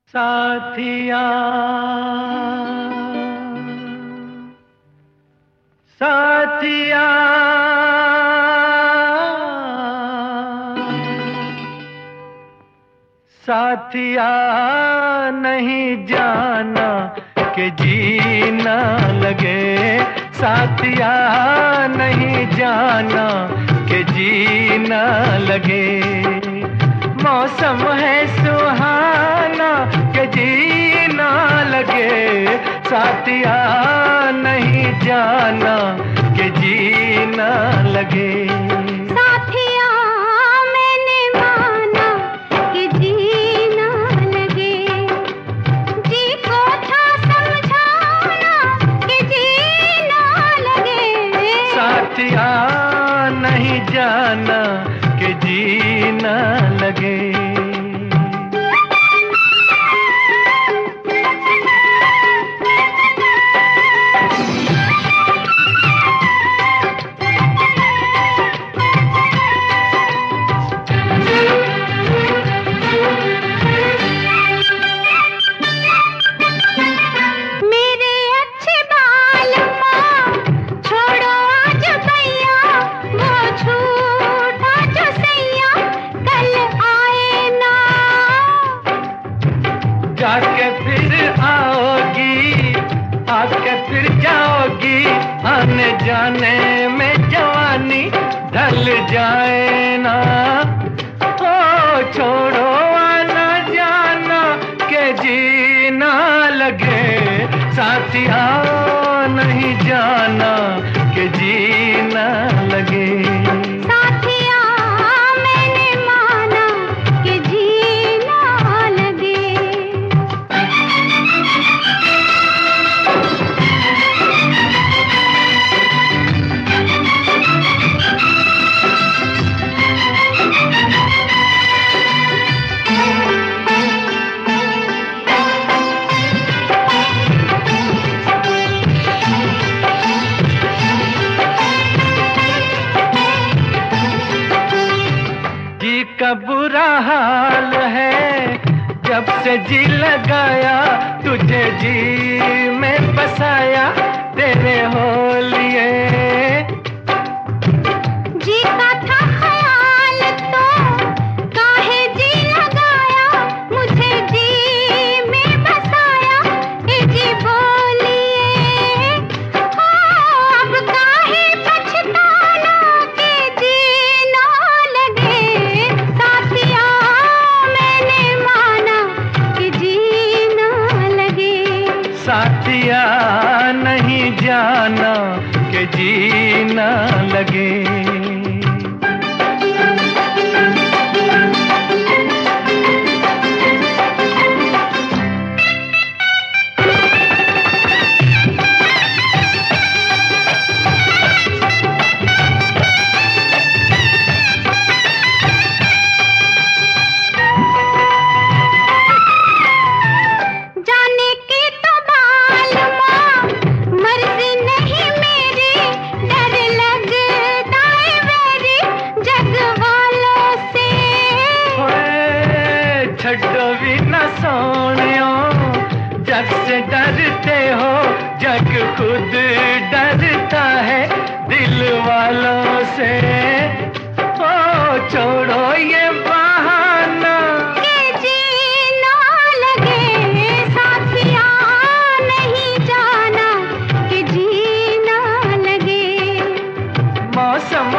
साथिया साथिया साथिया नहीं जाना कि जीना लगे। साथिया नहीं जाना कि जीना लगे। मौसम है सुहाना कि जीना लगे। साथिया नहीं जाना कि जीना लगे। साथिया मैंने माना कि जीना लगे। जी को था समझाना कि जीना लगे। साथिया नहीं जाना कि जीना लगे। जाके फिर आओगी, आके फिर जाओगी। आने जाने में जवानी ढल जाए ना। ओ छोड़ो आना जाना के जीना लगे। साथिया नहीं जाना के जीना लगे। का बुरा हाल है जब से जी लगाया। तुझे जी में बसाया तेरे हो लिए। जी का था ख्याल तो काहे जी लगाया। मुझे जी में बसाया ए जी बोलिए। अब काहे पछताना के जी ना लगे। साथिया मैंने माना कि जी ना लगे। साथिया नहीं जाना कि जीना लगे। छड्डो भी न सोनियो जग से डरते हो। जग खुद डरता है दिल वालों से। ओ छोड़ो ये बहाना कि जीना लगे। साथिया नहीं जाना कि जीना लगे। मौसम